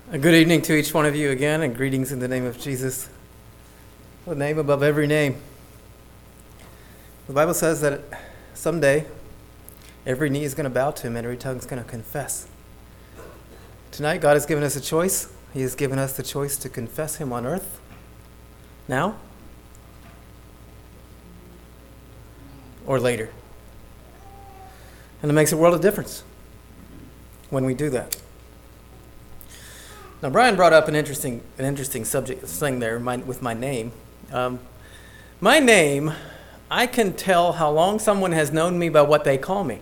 Good evening to each one of you again, and greetings in the name of Jesus, the name above every name. The Bible says that someday every knee is going to bow to him and every tongue is going to confess. Tonight, God has given us a choice. He has given us the choice to confess him on earth now or later. And it makes a world of difference when we do that. Now, Brian brought up an interesting subject thing there with my name. My name, I can tell how long someone has known me by what they call me.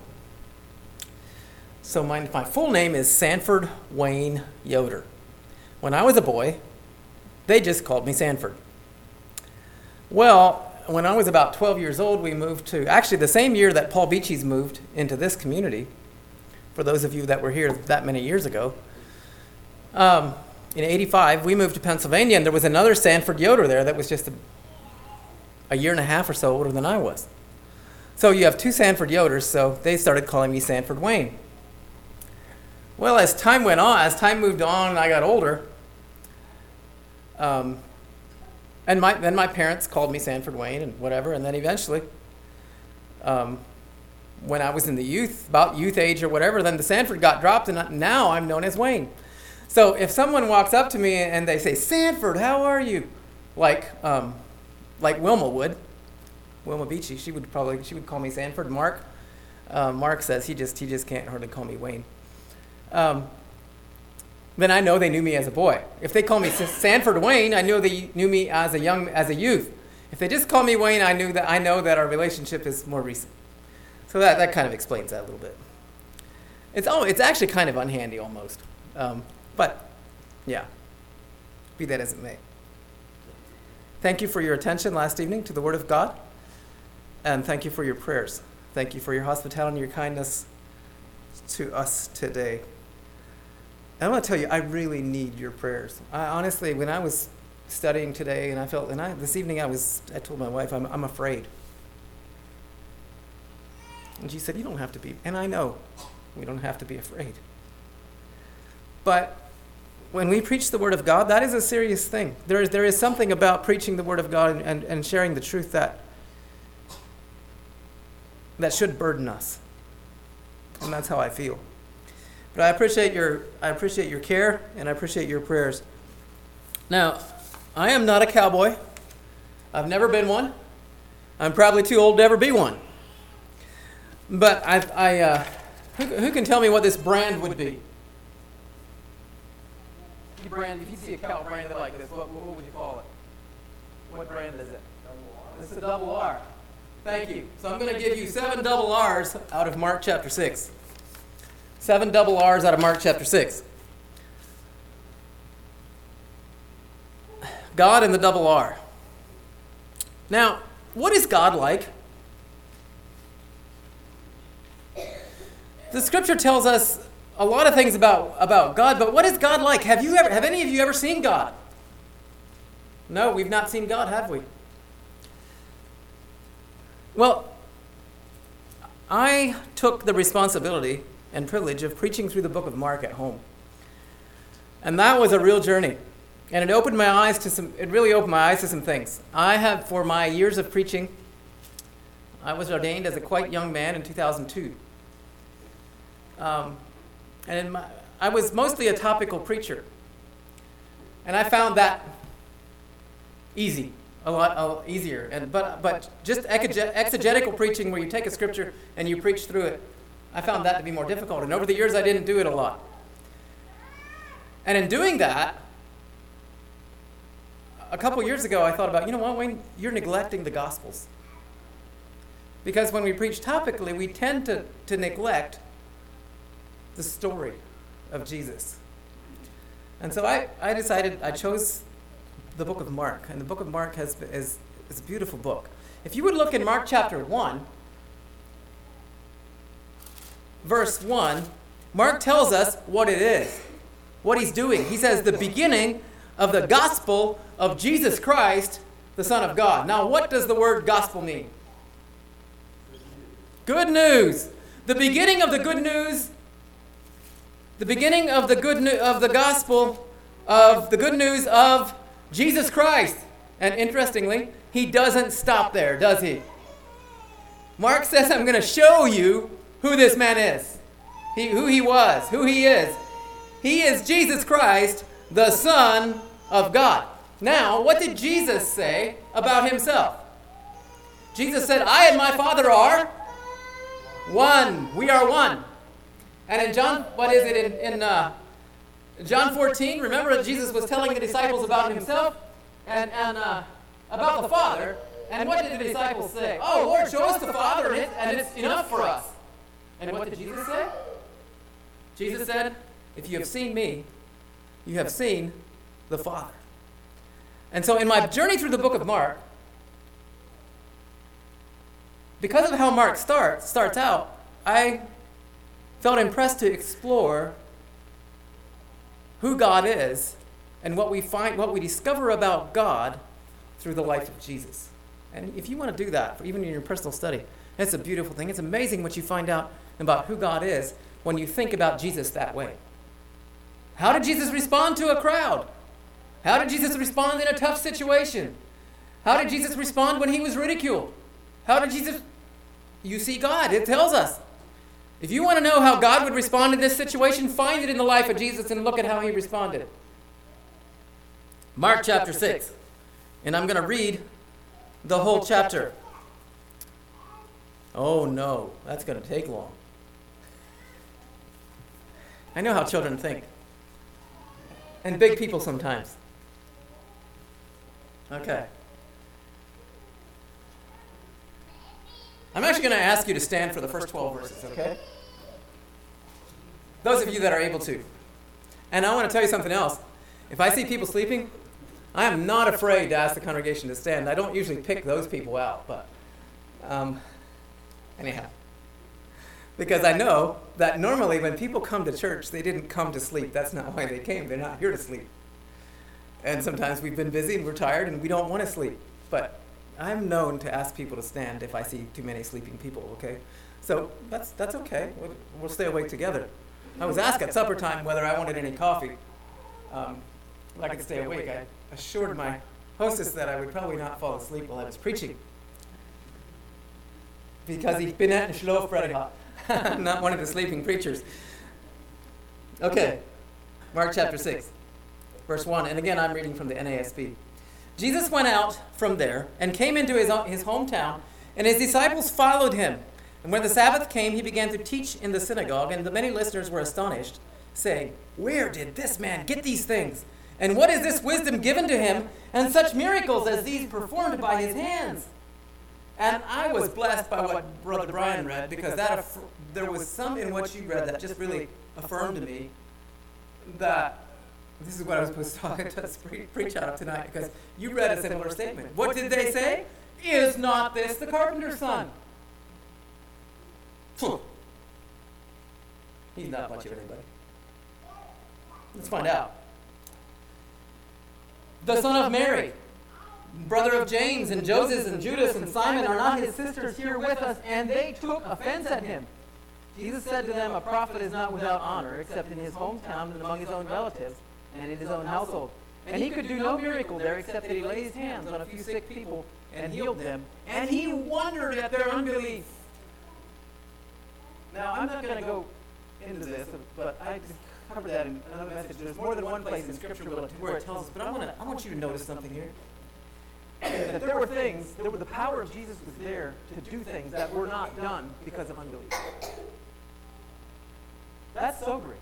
So my full name is Sanford Wayne Yoder. When I was a boy, they just called me Sanford. Well, when I was about 12 years old, we moved to, actually the same year that Paul Beachy's moved into this community, for those of you that were here that many years ago. In 85, we moved to Pennsylvania, and there was another Sanford Yoder there that was just a year and a half or so older than I was. So you have two Sanford Yoders, so they started calling me Sanford Wayne. Well, as time moved on and I got older, then my parents called me Sanford Wayne and whatever, and then eventually, when I was in the about youth age or whatever, then the Sanford got dropped, and now I'm known as Wayne. So if someone walks up to me and they say, "Sanford, how are you?" Like Wilma would, Wilma Beachy, she would call me Sanford. Mark says he just can't hardly call me Wayne. Then I know they knew me as a boy. If they call me Sanford Wayne, I know they knew me as a youth. If they just call me Wayne, I know that our relationship is more recent. So that kind of explains that a little bit. It's actually kind of unhandy almost. But, yeah, be that as it may. Thank you for your attention last evening to the Word of God, and thank you for your prayers. Thank you for your hospitality and your kindness to us today. And I want to tell you, I really need your prayers. Honestly, when I was studying today, this evening I told my wife, I'm afraid. And she said, "You don't have to be," and I know we don't have to be afraid. But when we preach the Word of God, that is a serious thing. There is something about preaching the Word of God and sharing the truth that should burden us. And that's how I feel. But I appreciate your care, and I appreciate your prayers. Now, I am not a cowboy. I've never been one. I'm probably too old to ever be one. But who can tell me what this brand would be? If you see a cow branded like this, what would you call it? What brand is it? It's a double R. Thank you. So I'm going to give you 7 double R's out of Mark chapter 6. 7 double R's out of Mark chapter 6. God and the double R. Now, what is God like? The scripture tells us a lot of things about God, but what is God like? Have any of you ever seen God? No, we've not seen God, have we? Well, I took the responsibility and privilege of preaching through the book of Mark at home. And that was a real journey. And it really opened my eyes to some things. For my years of preaching, I was ordained as a quite young man in 2002. I was mostly a topical preacher. And I found that easy, a lot easier. But just exegetical preaching, where you take a scripture and you preach through it, I found that to be more difficult. And over the years, I didn't do it a lot. And in doing that, a couple years ago, I thought about, you know what, Wayne, you're neglecting the Gospels. Because when we preach topically, we tend to neglect the story of Jesus. And so I decided, I chose the book of Mark. And the book of Mark is a beautiful book. If you would look in Mark chapter 1, verse 1, Mark tells us what it is, what he's doing. He says, the beginning of the gospel of Jesus Christ, the Son of God. Now, what does the word gospel mean? Good news. The beginning of the good news, the beginning of the gospel of the good news of Jesus Christ. And interestingly, he doesn't stop there, does he? Mark says, I'm going to show you who this man is, who he was, who he is. He is Jesus Christ, the Son of God. Now, what did Jesus say about himself? Jesus said, I and my Father are one. We are one. And in John, in John 14, remember Jesus was telling the disciples about himself and about the Father. And what did the disciples say? Oh, Lord, show us the Father, and it's enough for us. And what did Jesus say? Jesus said, if you have seen me, you have seen the Father. And so in my journey through the book of Mark, because of how Mark starts out, I felt impressed to explore who God is and what we discover about God through the life of Jesus. And if you want to do that, even in your personal study, it's a beautiful thing. It's amazing what you find out about who God is when you think about Jesus that way. How did Jesus respond to a crowd? How did Jesus respond in a tough situation? How did Jesus respond when he was ridiculed? How did Jesus... You see God. It tells us. If you want to know how God would respond in this situation, find it in the life of Jesus and look at how he responded. Mark chapter 6. And I'm going to read the whole chapter. Oh no, that's going to take long. I know how children think. And big people sometimes. Okay. I'm actually going to ask you to stand for the first 12 verses, okay? Those of you that are able to. And I want to tell you something else. If I see people sleeping, I am not afraid to ask the congregation to stand. I don't usually pick those people out, but anyhow. Because I know that normally when people come to church, they didn't come to sleep. That's not why they came. They're not here to sleep. And sometimes we've been busy and we're tired and we don't want to sleep. But I'm known to ask people to stand if I see too many sleeping people, okay? So that's okay. We'll stay awake together. I was asked at supper time whether I wanted any coffee. I could stay awake. I assured my hostess that I would probably not fall asleep while I was preaching. Because ich bin nicht schlafprediger. I'm not one of the sleeping preachers. Okay, Mark chapter 6, verse 1. And again, I'm reading from the NASB. Jesus went out from there and came into his hometown, and his disciples followed him. And when the Sabbath came, he began to teach in the synagogue, and the many listeners were astonished, saying, "Where did this man get these things? And what is this wisdom given to him, and such miracles as these performed by his hands?" And I was blessed by what Brother Brian read, because there was some in what you read that just really affirmed to me that this is what I was supposed to preach out of tonight, because you read a similar statement. What did they say? Is not this the carpenter's son? Phew. He's not much of anybody. Let's find out. The son of Mary, brother of James and Joseph and Judas and Simon, are not his sisters here with us? And they took offense at him. Jesus said to them, "A prophet is not without honor, except in his hometown and among his own relatives and in his own household." And he could do no miracle there except that he laid his hands on a few sick people and healed them. And he wondered at their unbelief. Now, I'm not going to go into this, but I covered that in another message. There's more than one place in Scripture where it tells us, but I want you to notice something here. That there were the power of Jesus was there to do things that were not done because of unbelief. That's sobering.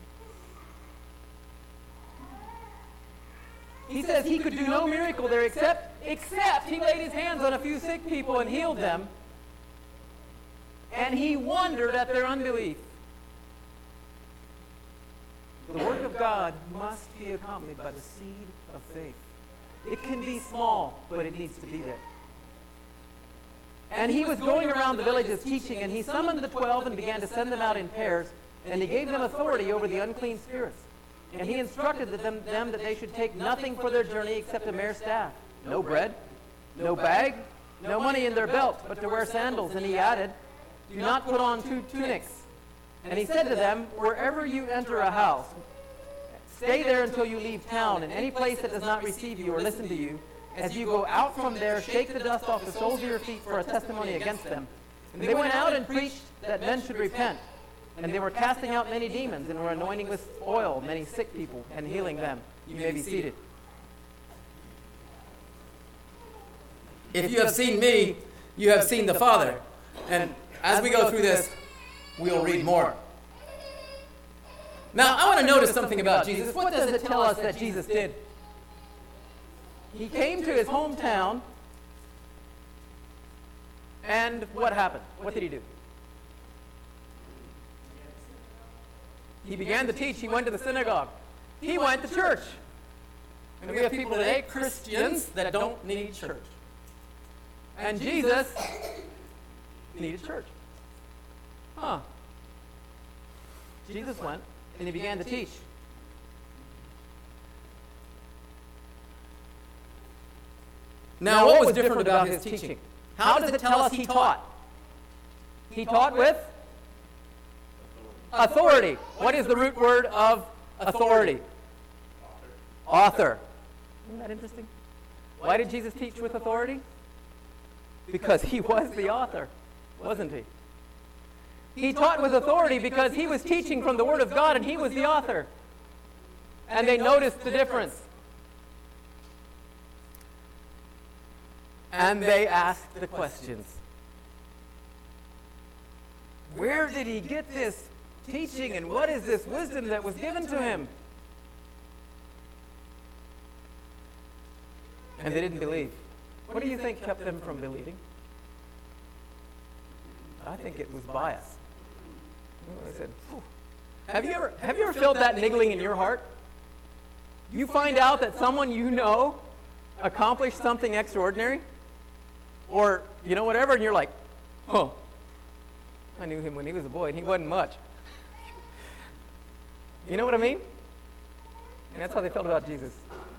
He says he could do no miracle there except he laid his hands on a few sick people and healed them. And he wondered at their unbelief. The work of God must be accompanied by the seed of faith. It can be small, but it needs to be there. And he was going around the villages teaching, and he summoned the 12 and began to send them out in pairs, and he gave them authority over the unclean spirits. And he instructed them that they should take nothing for their journey except a mere staff. No bread, no bag, no money in their belt, but to wear sandals. And he added, "Do not put on 2 tunics." And he said to them, "Wherever you enter a house, Stay there until you leave town, and any place that does not receive you or listen to you, as you go out from there, shake the dust off the soles of your feet for a testimony against them. And they went out and preached that men should repent. And they were casting out many demons and were anointing with oil many sick people and healing them. You may be seated. If you have seen me, you have seen the Father. And as we go through this, we'll read more. Now, I want to notice something about Jesus. What does it tell us that Jesus did? He came to his hometown, and what happened? What did he do? He began to teach. He went to the synagogue. He went to church. And we have people today, Christians, that don't need church. And Jesus needed church. Jesus went, and he began to teach. Now, what was different about his teaching? How does it tell us he taught? He taught with authority. What is the root word of authority? Author. Isn't that interesting? Why did Jesus teach with authority? Because he was the author, wasn't he? He taught with authority because he was teaching from the Word of God and he was the author. And they noticed the difference. And they asked the questions. Where did he get this teaching, and what is this wisdom that was given to him? And they didn't believe. What do you think kept them from believing? I think it was bias. They said, have you ever felt that niggling in your heart? You find out that someone you know accomplished something extraordinary, or whatever, and you're like, oh, I knew him when he was a boy, and he wasn't much. You know what I mean? And that's how they felt about Jesus.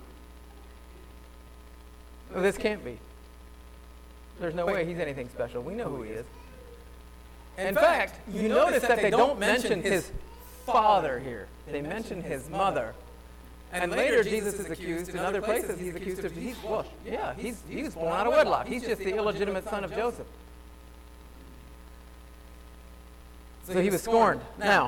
Well, this can't be. There's no way he's anything special. We know who he is. In fact, you notice that they don't mention his father here. They mention his mother. And later, Jesus is accused. In other places, he's accused of, he was born out of wedlock. He's just the illegitimate son of Joseph. So he was scorned. Now,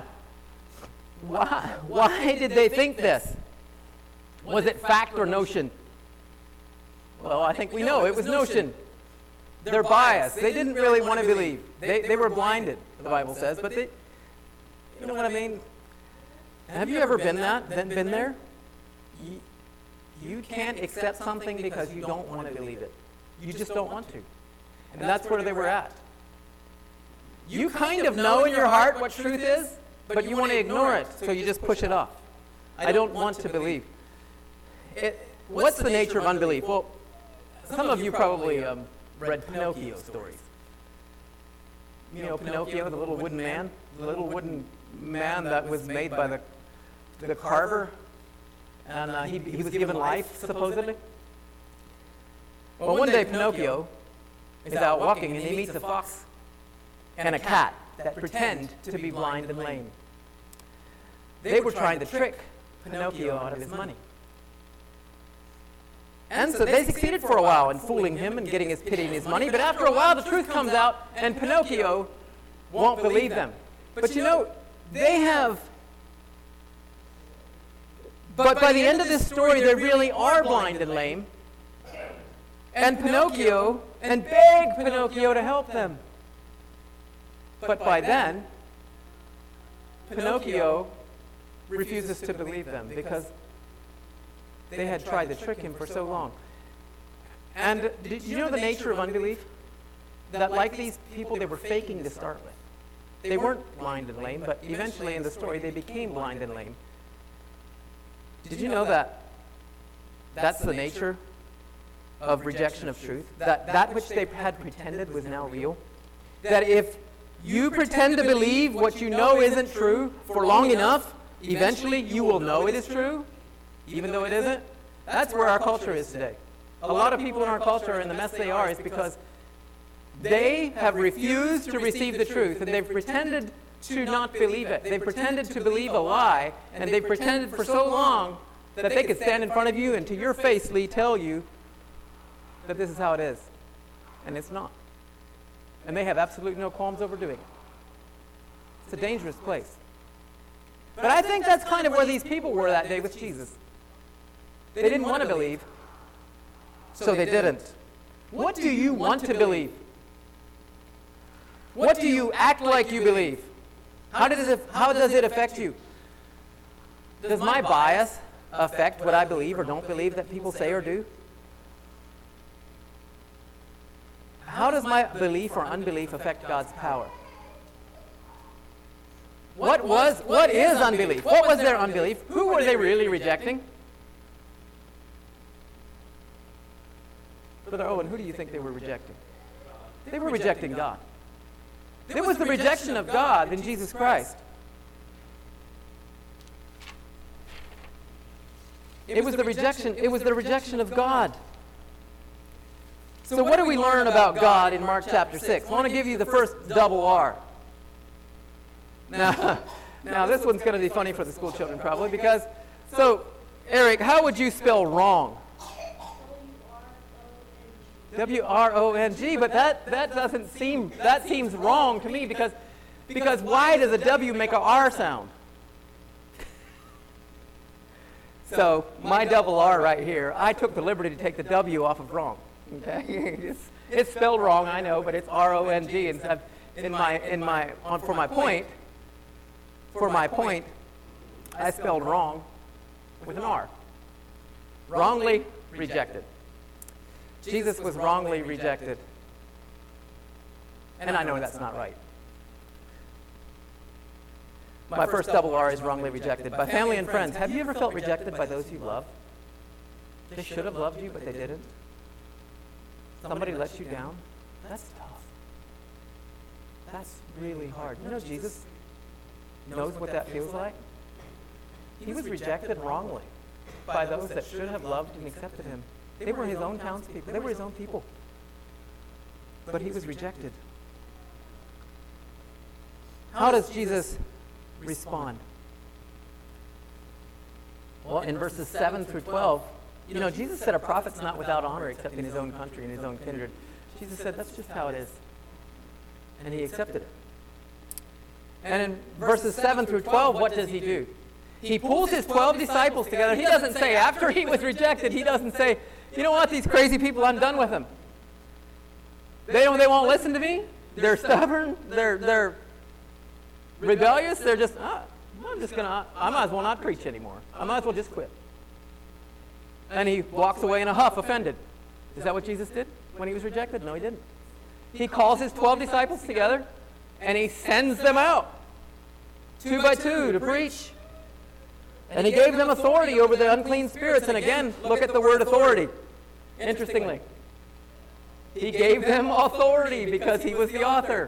why did they think this? Was it fact or notion? Well, I think we know. It was notion. They're biased. They didn't really want to believe. They were blinded, the Bible says. But you know what I mean? Have you ever been there? You can't accept something because you don't want to believe it. You just don't want to. And that's where they were at. You kind of know in your heart what truth is, but you want to ignore it, so you just push it off. I don't want to believe. What's the nature of unbelief? Well, some of you probably read Pinocchio stories. You know Pinocchio, the little wooden man? The little wooden man that was made by the carver, and he was given life, supposedly. Well, one day Pinocchio is out walking, and he meets a fox and a cat that pretend to be blind and lame. They were trying to trick Pinocchio out of his money. And so they succeeded for a while in fooling him and getting his pity and his money, but after a while the truth comes out and Pinocchio won't believe them. But they have... But by the end of this story, they really are blind and lame. And Pinocchio, and beg Pinocchio to help them. But by then, Pinocchio refuses to believe them because they had tried to trick him for so long. And did you know the nature of unbelief? That like these people, they were faking to start with. They weren't blind and lame, but eventually in the story, they became blind and lame. Did you know that that's the nature of rejection of truth? That which they had pretended was now real? That if you pretend to believe what you know isn't true for long enough, eventually you will know it is true, even though it isn't? That's where our culture is today. A lot of people in our culture are in the mess they are is because they have refused to receive the truth, and they've pretended to not believe it. They pretended to believe a lie, and they pretended for so long that they could stand in front of you and to your face tell you that this is how it is. And it's not. And they have absolutely no qualms over doing it. It's a dangerous place. But I think that's kind of where these people were that day with Jesus. They didn't want to believe, so they didn't. What do you want to believe? What do you act like you believe? How does it affect you? Does my bias affect what I believe or don't believe that people say or do? How does my belief or unbelief affect God's power? What is unbelief? What was their unbelief? Who were they really rejecting? Brother Owen, who do you think they were rejecting? They were rejecting God. It was the rejection of God in Jesus Christ. It was the rejection of God. So what do we learn about God in Mark chapter 6? I want to give you the first double R. Now this one's going to be funny for the school children probably because, so Eric, how would you spell wrong? W-R-O-N-G, but that seems wrong to me because why does a W make a R sound? So my double R right here, I took the liberty to take the W off of wrong. Okay, it's spelled wrong, I know, but it's R-O-N-G, and for my point, I spelled wrong with an R. Wrongly rejected. Jesus was wrongly rejected. And I know that's not right. My first double R is wrongly rejected. By family and friends. Have you ever felt rejected by those you love? They should have loved you, but they didn't. Somebody let you down. That's tough. That's really hard. You know, Jesus knows what that feels like. He was rejected wrongly by those that should have loved and accepted him. They were his own townspeople. They were his own people. But he was rejected. How does Jesus respond? Well, in verses 7 through 12, you know, Jesus said a prophet's not without honor except in his own country and his own kindred. Jesus said that's just how it is. And he accepted it. And in verses 7 through 12, what does he do? He pulls his 12 disciples together. He doesn't say, after he was rejected, he doesn't say, you know what, these crazy people, I'm done with them. They won't listen to me. They're stubborn. They're rebellious. They're just, I might as well not preach anymore. I might as well just quit. And he walks away in a huff, offended. Is that what Jesus did when he was rejected? No, he didn't. He calls his 12 disciples together, and he sends them out, 2 by 2, to preach. And he gave them authority over the unclean spirits. And again, look at the word authority. Interestingly, he gave them authority because he was the author.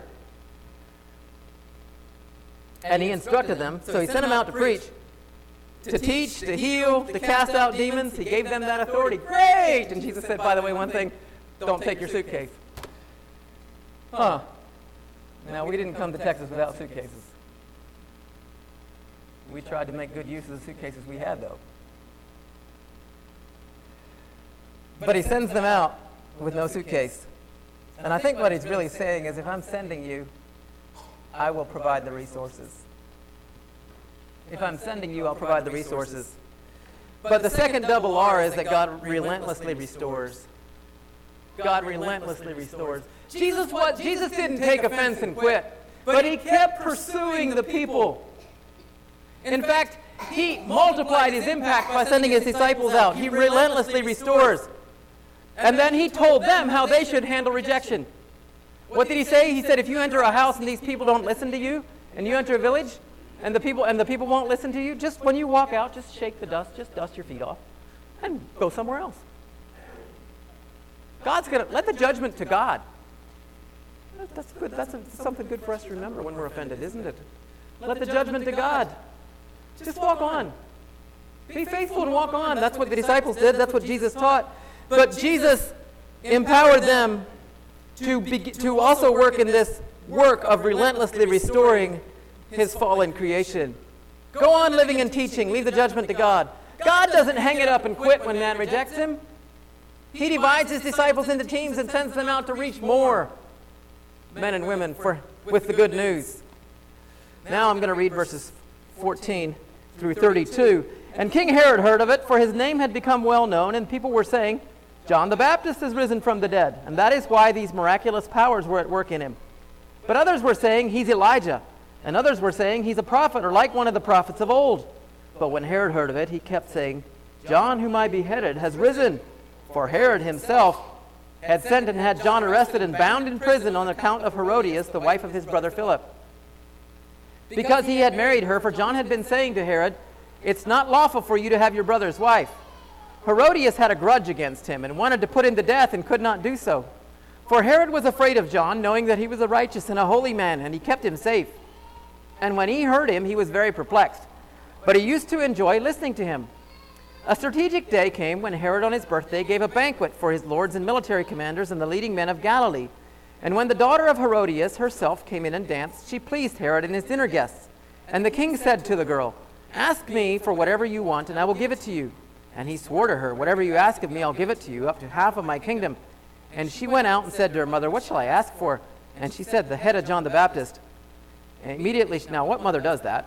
And he instructed them, so he sent them out to preach, to teach, to heal, to cast out demons. He gave them that authority. Great! And Jesus said, by the way, one thing, don't take your suitcase. Now, we didn't come to Texas without suitcases. We tried to make good use of the suitcases we had, though. But he sends them out with no suitcase. And I think what he's really saying is, if I'm sending you, I will provide the resources. If I'm sending you, I'll provide the resources. But the second double R is that God relentlessly restores. God relentlessly restores. Jesus didn't take offense and quit, but he kept pursuing the people. In fact, he multiplied his impact by sending his disciples out. He relentlessly restores. And then he told them how they should handle rejection. What did he say? He said, if you enter a house and these people don't listen to you, and you enter a village, and the people won't listen to you, just when you walk out, just shake the dust, just dust your feet off, and go somewhere else. God's going to let the judgment to God. That's good. That's something good for us to remember when we're offended, isn't it? Let the judgment to God. Just walk on. Be faithful and walk on. That's what the disciples did. That's what Jesus taught. But Jesus empowered them to also work in this work of relentlessly restoring his fallen creation. Go on living and teaching. Leave the judgment to God. God doesn't hang it up and quit when man rejects him. He divides his disciples into teams and sends them out to reach more men and women with the good news. Now I'm going to read verses 14 through 32. And King Herod heard of it, for his name had become well known, and people were saying, John the Baptist has risen from the dead, and that is why these miraculous powers were at work in him. But others were saying, he's Elijah, and others were saying, he's a prophet, or like one of the prophets of old. But when Herod heard of it, he kept saying, John, whom I beheaded, has risen. For Herod himself had sent and had John arrested and bound in prison on account of Herodias, the wife of his brother Philip, because he had married her. For John had been saying to Herod, it's not lawful for you to have your brother's wife. Herodias had a grudge against him and wanted to put him to death and could not do so. For Herod was afraid of John, knowing that he was a righteous and a holy man, and he kept him safe. And when he heard him, he was very perplexed. But he used to enjoy listening to him. A strategic day came when Herod on his birthday gave a banquet for his lords and military commanders and the leading men of Galilee. And when the daughter of Herodias herself came in and danced, she pleased Herod and his dinner guests. And the king said to the girl, ask me for whatever you want, and I will give it to you. And he swore to her, whatever you ask of me, I'll give it to you, up to half of my kingdom. And she went out and said to her mother, what shall I ask for? And she said, the head of John the Baptist. And immediately, now what mother does that?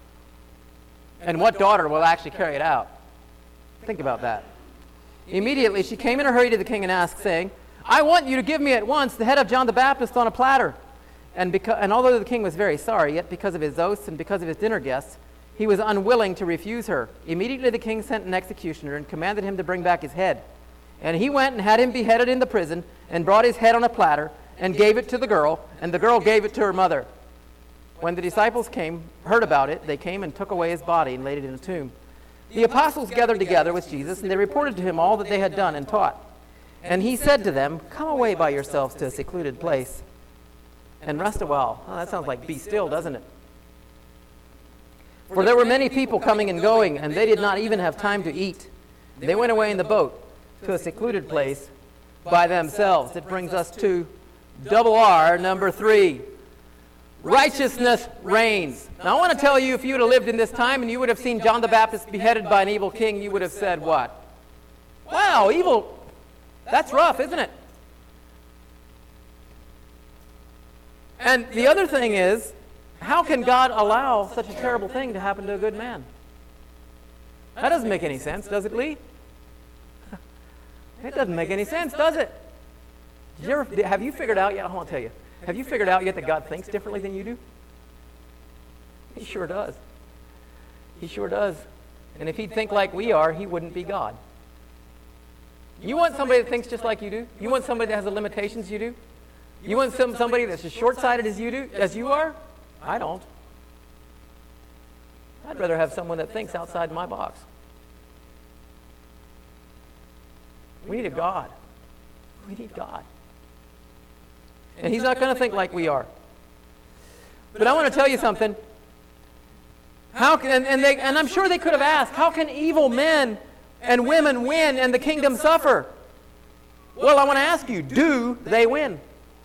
And what daughter will actually carry it out? Think about that. Immediately she came in a hurry to the king and asked, saying, I want you to give me at once the head of John the Baptist on a platter. And although the king was very sorry, yet because of his oaths and because of his dinner guests, he was unwilling to refuse her. Immediately the king sent an executioner and commanded him to bring back his head. And he went and had him beheaded in the prison, and brought his head on a platter, and gave it to the girl, and the girl gave it to her mother. When the disciples heard about it, they came and took away his body and laid it in a tomb. The apostles gathered together with Jesus, and they reported to him all that they had done and taught. And he said to them, come away by yourselves to a secluded place and rest a while. Oh, that sounds like be still, doesn't it? For there were many people coming and going, and they did not even have time to eat. They went away in the boat to a secluded place by themselves. It brings us to double R, number 3. Righteousness reigns. Now I want to tell you, if you would have lived in this time and you would have seen John the Baptist beheaded by an evil king, you would have said what? Wow, evil. That's rough, isn't it? And the other thing is, how can God allow such a terrible thing to happen to a good man? That doesn't make any sense, does it, Lee? It doesn't make any sense, does it? Have you figured out yet? I want to tell you. Have you figured out yet that God thinks differently than you do? He sure does. He sure does. And if he'd think like we are, he wouldn't be God. You want somebody that thinks just like you do? You want somebody that has the limitations you do? You want somebody that's as short-sighted as you are? I don't. I'd rather have someone that thinks outside my box. We need a God. We need God. And he's not going to think like we are. But I want to tell you something. And I'm sure they could have asked, how can evil men and women win and the kingdom suffer? Well, I want to ask you, do they win?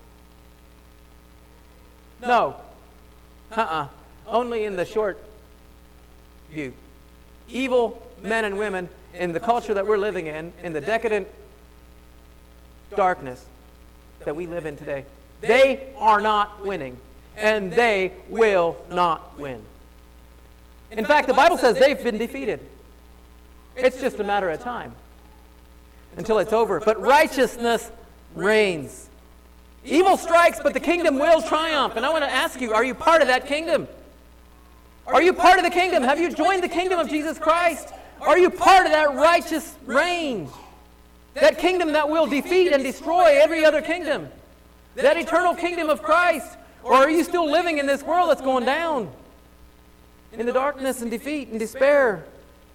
No. Only in the short view. Evil men and women in the culture that we're living in the decadent darkness that we live in today, they are not winning, and they will not win. In fact, the Bible says they've been defeated. It's just a matter of time until it's over. But righteousness reigns. Evil strikes, but the kingdom will triumph. And I want to ask you, are you part of that kingdom? Are you part of the kingdom? Have you joined the kingdom of Jesus Christ? Are you part of that righteous reign? That kingdom that will defeat and destroy every other kingdom? That eternal kingdom of Christ? Or are you still living in this world that's going down? In the darkness and defeat and despair?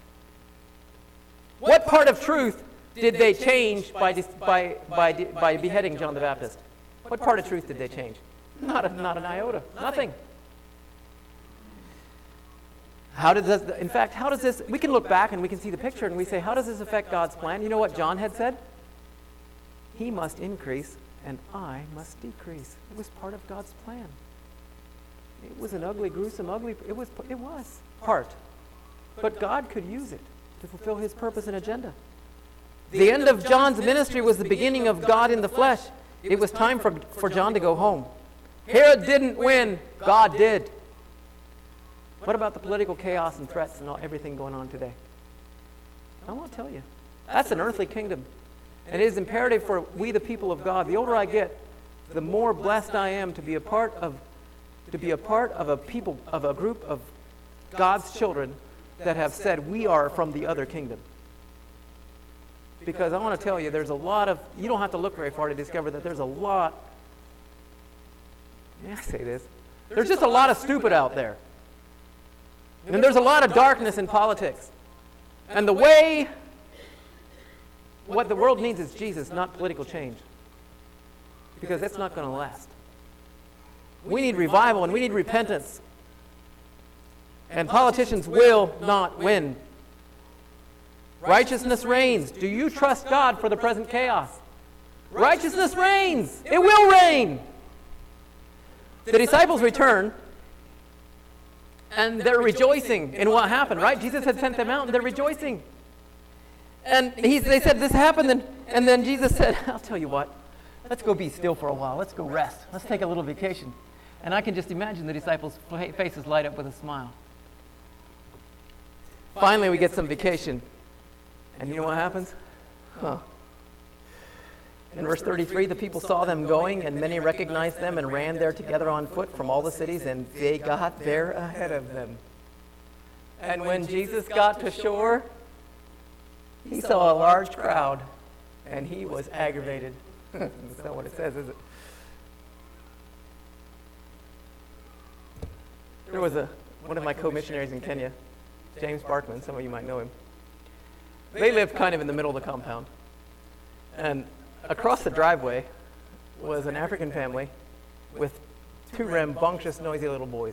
What part of truth did they change by beheading John the Baptist? What part of truth did they change? Not an iota. Nothing. How does this, we can look back and we can see the picture and we say, how does this affect God's plan? You know what John had said? He must increase and I must decrease. It was part of God's plan. It was an ugly, gruesome, it was part. But God could use it to fulfill his purpose and agenda. The end of John's ministry was the beginning of God in the flesh. It was time for John to go home. Herod didn't win, God did. What about the political chaos and threats and everything going on today? I want to tell you, that's an earthly kingdom. And it is imperative for we, the people of God, the older I get, the more blessed I am to be a part of a group of God's children that have said we are from the other kingdom. Because I want to tell you, there's a lot of, you don't have to look very far to discover that there's a lot, may I say this? There's just a lot of stupid out there. And there's a lot of darkness in politics. And what the world needs is Jesus, not political change. Because that's not going to last. We need revival and we need repentance. And politicians will not win. Righteousness reigns. Do you trust God for the present chaos? Righteousness reigns. It will reign. The disciples return, and they're rejoicing in what happened, right? Jesus had sent them out, and they're rejoicing. And they said, this happened, and then Jesus said, I'll tell you what, let's go be still for a while. Let's go rest. Let's take a little vacation. And I can just imagine the disciples' faces light up with a smile. Finally, we get some vacation. And you know what happens? In verse 33, the people saw them going, and many recognized them and ran there together on foot from all the cities, and they got there ahead of them. And when Jesus got to shore, he saw a large crowd, and he was aggravated. That's not what it says, is it? There was one of my co-missionaries in Kenya, James Barkman, some of you might know him. They lived kind of in the middle of the compound. And across the driveway was an African family with two rambunctious, noisy little boys.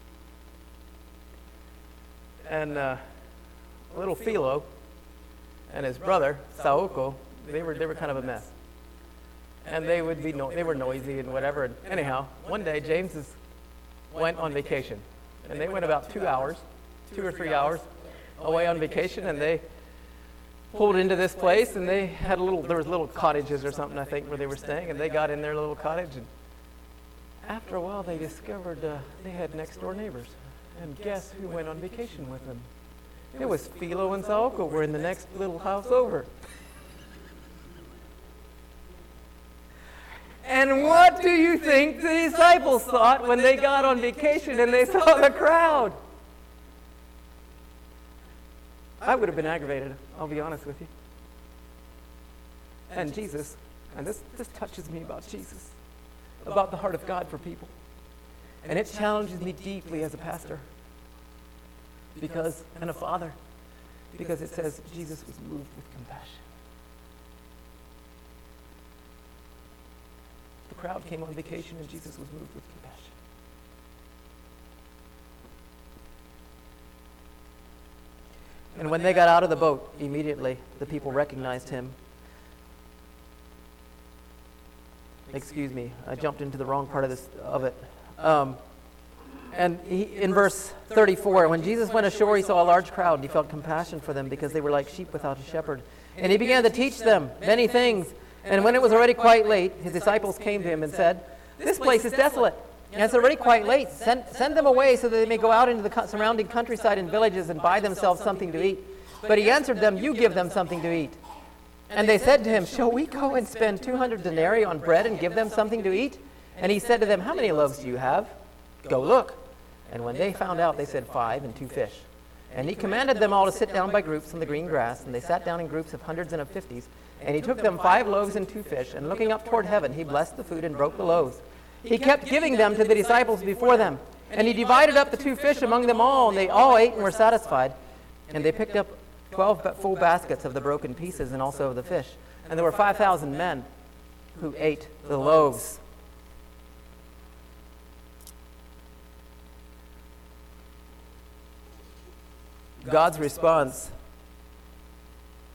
And little Philo and his brother, Saoko, they were kind of a mess. And they were noisy and whatever. And anyhow, one day James went on vacation. And they went about 2 or 3 hours away on vacation, and they pulled into this place, and they had there was little cottages or something, I think, where they were staying, and they got in their little cottage, and after a while they discovered they had next door neighbors. And guess who went on vacation with them? It was Philo and Saoko were in the next little house over. And what do you think the disciples thought when they got on vacation and they saw the crowd? I would have been aggravated, I'll be honest with you. And Jesus, and this touches me about Jesus, about the heart of God for people. And it challenges me deeply as a pastor and a father, because it says Jesus was moved with compassion. The crowd came on vacation and Jesus was moved with compassion. And when they got out of the boat, immediately the people recognized him. Excuse me, I jumped into the wrong part of it. And in verse 34, when Jesus went ashore, he saw a large crowd, and he felt compassion for them because they were like sheep without a shepherd. And he began to teach them many things. And when it was already quite late, his disciples came to him and said, "This place is desolate, and it's already quite late. Send them away so that they may go out into the surrounding countryside and villages and buy themselves something to eat." But he answered them, "You give them something to eat." And they said to him, "Shall we go and spend 200 denarii on bread and give them something to eat?" And he said to them, "How many loaves do you have? Go look." And when they found out, they said, 5 and 2 fish. And he commanded them all to sit down by groups on the green grass, and they sat down in groups of hundreds and of 50s. And he took them 5 loaves and 2 fish, and looking up toward heaven, he blessed the food and broke the loaves. He kept giving them to the disciples before them. And he divided up the 2 fish among them all, and they all ate and were satisfied. And they picked up 12 full baskets of the broken pieces and also of the fish. And there were 5,000 men who ate the loaves. God's response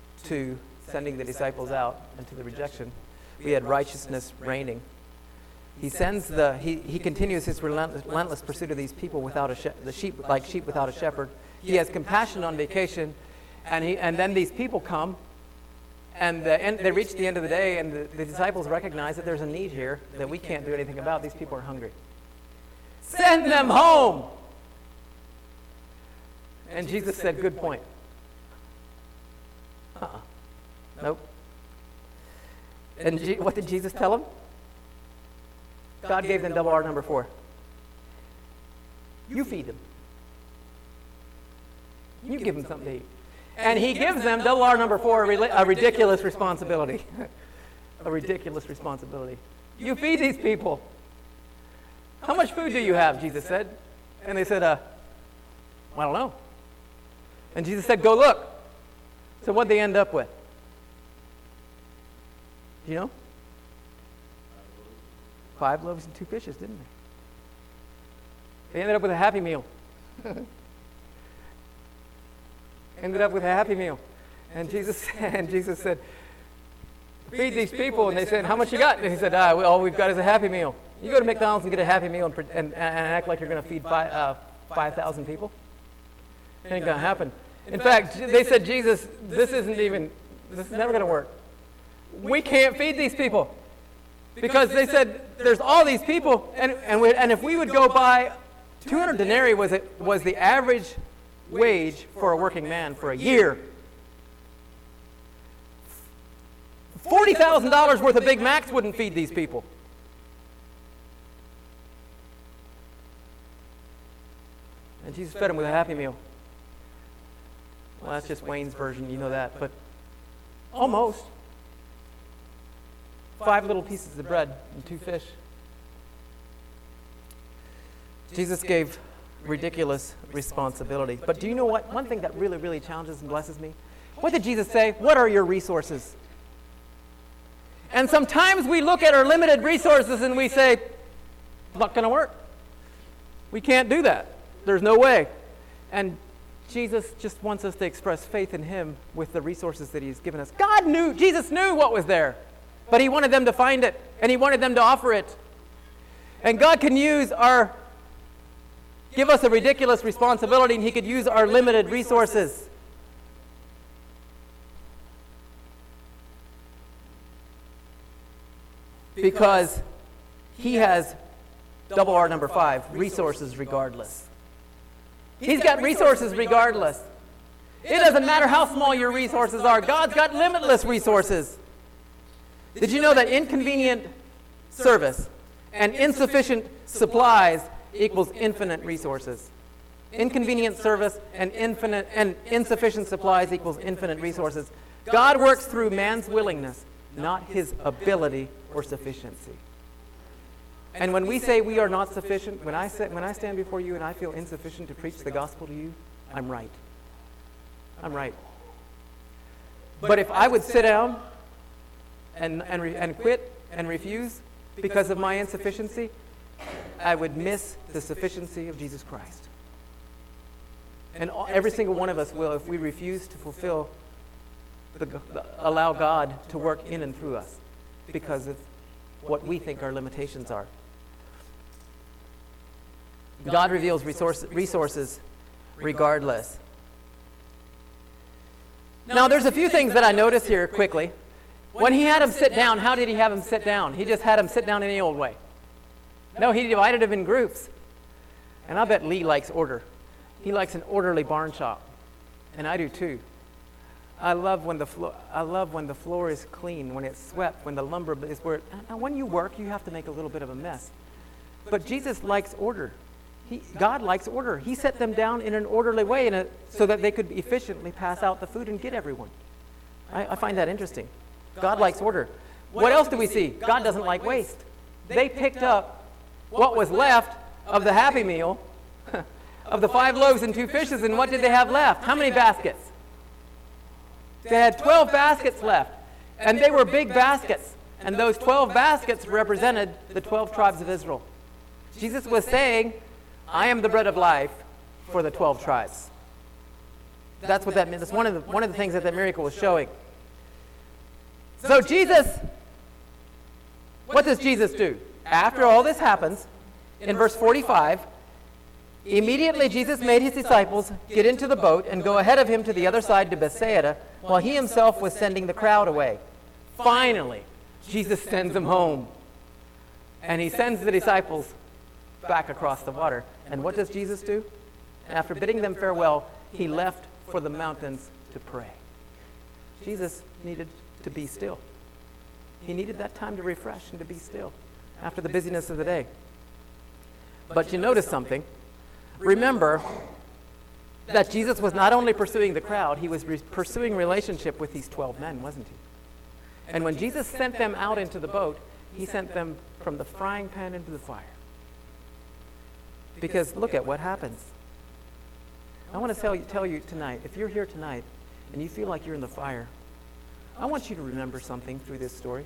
to sending the disciples out and to the rejection, we had righteousness reigning. He continues his relentless pursuit of these people without the sheep, like sheep without a shepherd. He has compassion on vacation, and then these people come, and they reach the end of the day, and the disciples recognize that there's a need here that we can't do anything about. These people are hungry. Send them home. And Jesus said, good point. Nope. And what did Jesus tell them? God gave them double R number 4. You feed them. You give them something to eat. And he gives them double R number 4 a ridiculous responsibility. A ridiculous responsibility. You feed these people. How much food do you have? Jesus said. And they said, I don't know. And Jesus said, go look. So what'd they end up with? Do you know? 5 loaves and 2 fishes, didn't they? They ended up with a happy meal. Ended up with a happy meal. And Jesus said, feed these people. And they said, how much you got? And he said, all we've got is a happy meal. You go to McDonald's and get a happy meal and act like you're going to feed 5,000 people? It ain't going to happen. In fact, they said, Jesus, this is never going to work. We can't feed these people. Because they said, there's all these people, and if we would go buy, 200 denarii was the average wage for a working man for a year. $40,000 worth of Big Macs wouldn't feed these people. And Jesus fed them with a happy meal. Well, that's just Wayne's version, you know that, but almost. 5 little pieces of bread and 2 fish. Jesus gave ridiculous responsibility. But do you know what? One thing that really, really challenges and blesses me? What did Jesus say? What are your resources? And sometimes we look at our limited resources and we say, not going to work. We can't do that. There's no way. And Jesus just wants us to express faith in him with the resources that he's given us. Jesus knew what was there. But he wanted them to find it, and he wanted them to offer it. And God can give us a ridiculous responsibility, and he could use our limited resources. Because he has double R number 5, resources regardless. He's got resources regardless. It doesn't matter how small your resources are. God's got limitless resources. Did you know that inconvenient service and insufficient supplies equals infinite resources? Inconvenient service and insufficient supplies equals infinite resources. God works through man's willingness, not his ability or sufficiency. And when we say we are not sufficient, when I stand before you and I feel insufficient to preach the gospel to you, I'm right. I'm right. But if I would sit down and quit and refuse because of my insufficiency, I would miss the sufficiency of Jesus Christ. And every single one of us will if we refuse to allow God to work in and through us because of what we think our limitations are. God reveals resources regardless. Now, there's a few things that I notice here quickly. When he had them sit down, how did he have them sit down? He just had them sit down any old way. No, he divided them in groups. And I bet Lee likes order. He likes an orderly barn shop. And I do too. I love when the floor is clean, when it's swept, when the lumber is where. Now, when you work, you have to make a little bit of a mess. But Jesus likes order. God likes order. He set them down in an orderly way so that they could efficiently pass out the food and get everyone. I find that interesting. God likes order. What else do we see? God doesn't like waste. They picked up what was left of the Happy Meal, of the 5 loaves and 2 fishes, and what did they have left? How many baskets? They had 12 baskets left, and they were big baskets, and those 12 baskets represented the 12 tribes of Israel. Jesus was saying, I am the bread of life for the 12 tribes. That's what that meant. That's one of the things that miracle was showing. So Jesus, what does Jesus do? after all this happens, in verse 45, immediately Jesus made his disciples get into the boat and go ahead of him to the other side to Bethsaida, while he himself was sending the crowd away. Finally, Jesus sends them home. And he sends the disciples back across the water. And what does Jesus do? After bidding them farewell, he left for the mountains to pray. Jesus needed to be still. He needed that time to refresh and to be still after the busyness of the day. But you notice something. Remember that Jesus was not only pursuing the crowd, he was pursuing relationship with these 12 men, wasn't he? And when Jesus sent them out into the boat, he sent them from the frying pan into the fire. Because look at what happens. I want to tell you tonight, if you're here tonight and you feel like you're in the fire, I want you to remember something through this story.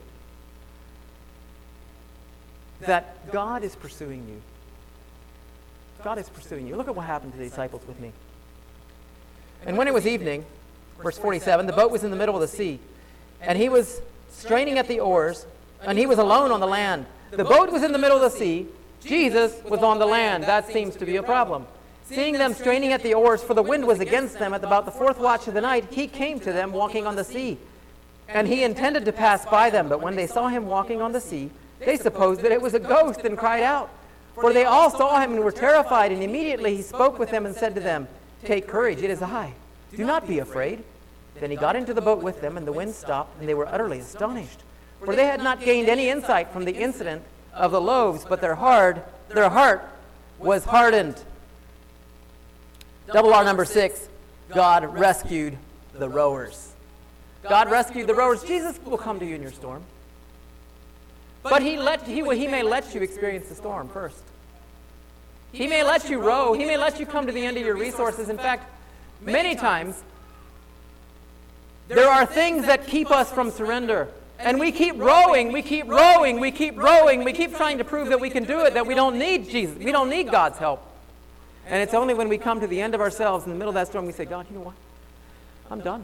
That God is pursuing you. God is pursuing you. Look at what happened to the disciples with me. And when it was evening, verse 47, the boat was in the middle of the sea, and he was straining at the oars, and he was alone on the land. The boat was in the middle of the sea. Jesus was on the land. That seems to be a problem. Seeing them straining at the oars, for the wind was against them at about the fourth watch of the night, he came to them walking on the sea. And he intended to pass by them, but when they saw him walking on the sea, they supposed that it was a ghost and cried out. For they all saw him and were terrified, and immediately he spoke with them and said to them, "Take courage, it is I. Do not be afraid." Then he got into the boat with them, and the wind stopped, and they were utterly astonished. For they had not gained any insight from the incident of the loaves, but their heart was hardened. Double R number 6, God rescued the rowers. God rescued the rowers. Jesus will come to you in your storm. But he may let you experience the storm first. He may let you row. He may let you come to the end of your resources. In fact, many times, there are things that keep us from surrender. And we keep rowing, we keep rowing, we keep rowing, we keep trying to prove that we can do it, that we don't need Jesus. We don't need God's help. And it's only when we come to the end of ourselves in the middle of that storm, we say, God, you know what? I'm done.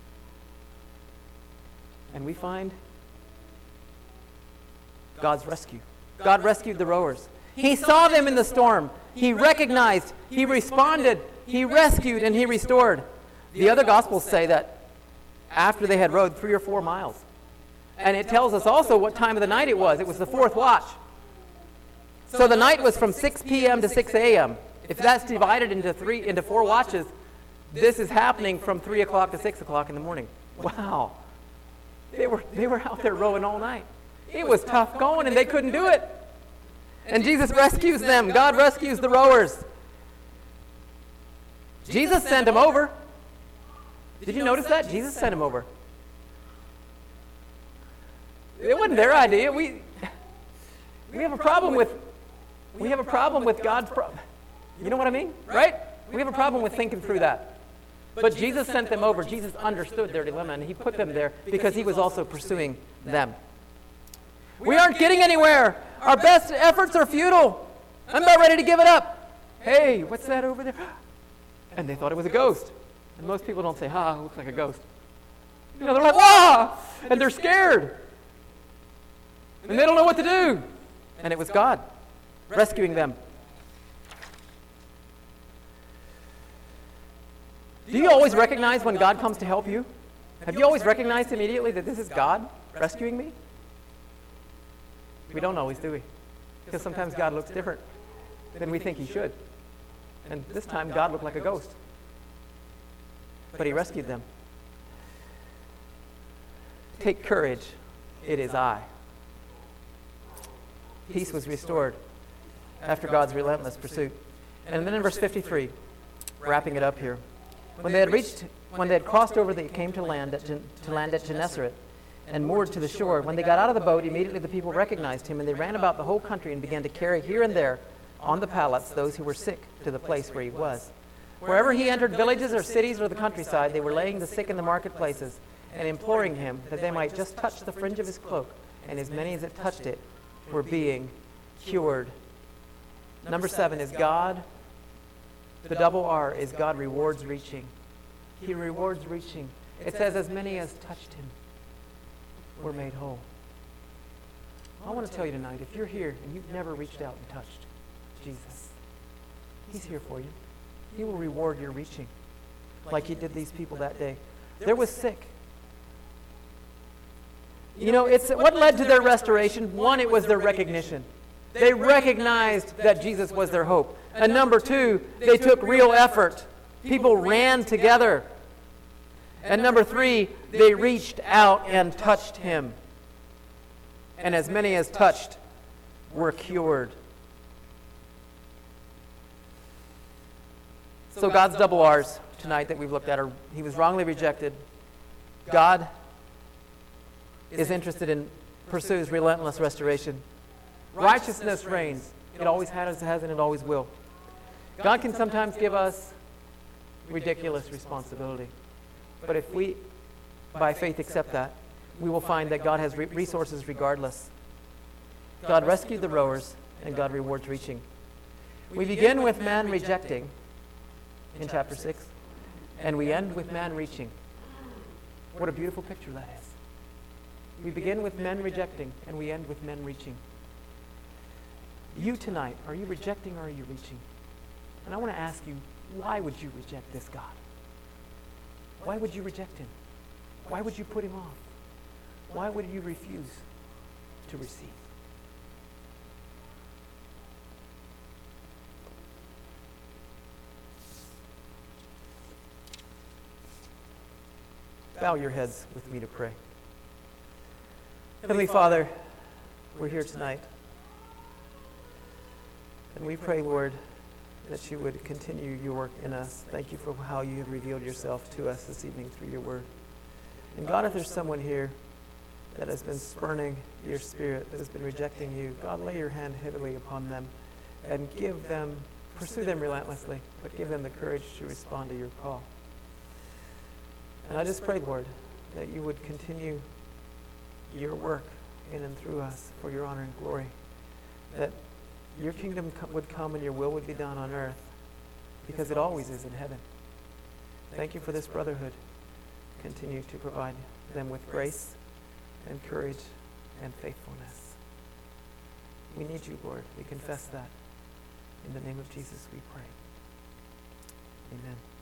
And we find God's rescue. God rescued the rowers. He saw them in the storm. He recognized, he responded, he rescued, and he restored. The other Gospels say that after they had rowed 3 or 4 miles. And it tells us also what time of the night it was. It was the fourth watch. So the night was from 6 p.m. to 6 a.m. If that's divided into 4 watches, this is happening from 3 o'clock to 6 o'clock in the morning. Wow. They were out there rowing all night. It was tough going, and they couldn't do it. And Jesus rescues them. God rescues the rowers. Jesus sent them over. Did you notice that? Jesus sent them over. It wasn't their idea. We have a problem with God's problem. You know what I mean? Right? We have a problem with thinking through that. But Jesus sent them over. Jesus understood their dilemma, and he put them there because he was also pursuing them. We aren't getting anywhere. Our best efforts are futile. I'm about ready to give it up. Hey, what's that over there? And they thought it was a ghost. And most people don't say, it looks like a ghost. You know, they're like, "Wah!" And they're scared. And they don't know what to do. And it was God rescuing them. Do you always recognize when God comes to help you? Have you always recognized immediately that this is God rescuing me? We don't always, do we? Because sometimes God looks different than we think he should. And this time God looked like a ghost. But he rescued them. Take courage, it is I. Peace was restored after God's relentless pursuit. And then in verse 53, wrapping it up here, when they had crossed over, they came to land at Gennesaret and moored to the shore. When they got out of the boat, immediately the people recognized him, and they ran about the whole country and began to carry here and there on the pallets those who were sick to the place where he was. Wherever he entered villages or cities or the countryside, they were laying the sick in the marketplaces and imploring him that they might just touch the fringe of his cloak, and as many as it touched it were being cured. Number 7 is God. The double R is God rewards reaching. He rewards reaching. It says as many as touched him were made whole. I want to tell you tonight, if you're here and you've never reached out and touched Jesus, He's here for you. He will reward your reaching, like He did these people that day. There was sick. You know, it's what led to their restoration. One, it was their recognition. They recognized that Jesus was their hope. And number two, they took real effort. People ran together. And number three, they reached out and touched Him. And as many as touched were cured. So God's double R's tonight that we've looked at are, He was wrongly rejected. God is interested in, pursues relentless restoration. Righteousness reigns. It always has, and it always will. God can sometimes give us ridiculous responsibility. But if we, by faith, accept that, we will find that God has resources regardless. God rescued the rowers, and God rewards reaching. We begin with man rejecting in chapter 6, and we end with man reaching. What a beautiful picture that is. We begin with men rejecting, and we end with men reaching. You tonight, are you rejecting or are you reaching? And I want to ask you, why would you reject this God? Why would you reject Him? Why would you put Him off? Why would you refuse to receive? Bow your heads with me to pray. Heavenly Father, we're here tonight. And we pray, Lord, that you would continue your work in us. Thank you for how you have revealed yourself to us this evening through your word. And God, if there's someone here that has been spurning your Spirit, that has been rejecting you, God, lay your hand heavily upon them and give them, pursue them relentlessly, but give them the courage to respond to your call. And I just pray, Lord, that you would continue your work in and through us for your honor and glory, that your kingdom would come and your will would be done on earth, because it always is in heaven. Thank you for this brotherhood. Continue to provide them with grace and courage and faithfulness. We need you, Lord. We confess that. In the name of Jesus we pray. Amen.